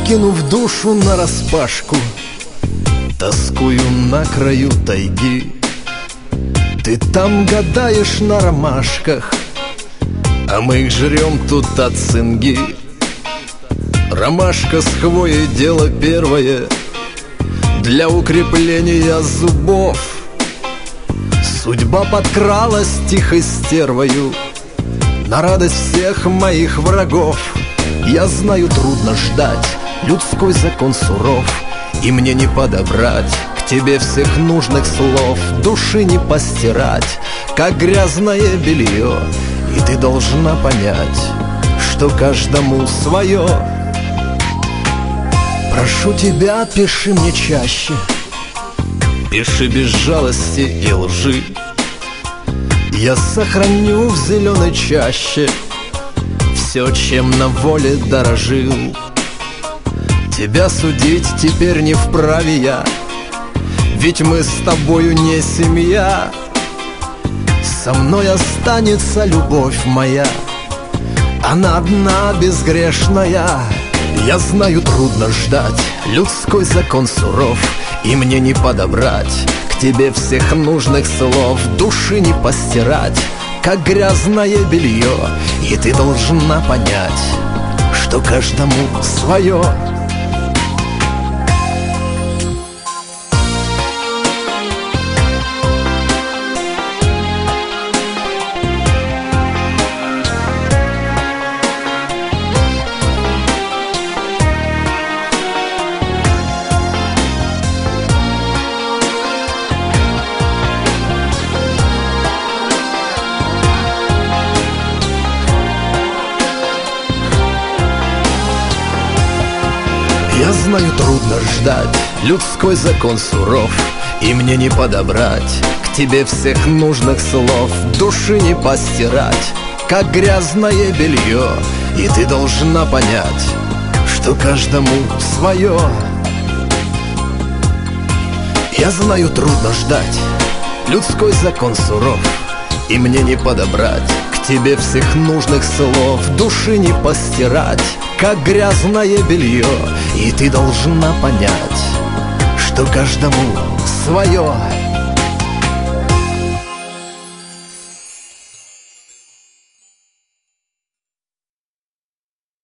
Выкинув душу нараспашку, тоскую на краю тайги. Ты там гадаешь на ромашках, а мы их жрем тут от цинги. Ромашка с хвоей — дело первое для укрепления зубов. Судьба подкралась тихой стервою на радость всех моих врагов. Я знаю, трудно ждать, людской закон суров, и мне не подобрать к тебе всех нужных слов. Души не постирать, как грязное белье, и ты должна понять, что каждому свое. Прошу тебя, пиши мне чаще, пиши без жалости и лжи. Я сохраню в зеленой чаще все, чем на воле дорожил. Тебя судить теперь не вправе я, ведь мы с тобою не семья. Со мной останется любовь моя, она одна безгрешная. Я знаю, трудно ждать, людской закон суров, и мне не подобрать к тебе всех нужных слов. Души не постирать, как грязное белье, и ты должна понять, что каждому свое. Я знаю, трудно ждать, людской закон суров, и мне не подобрать к тебе всех нужных слов. Души не постирать, как грязное белье, и ты должна понять, что каждому свое. Я знаю, трудно ждать, людской закон суров, и мне не подобрать к тебе всех нужных слов. Души не постирать, как грязное белье, и ты должна понять, что каждому свое.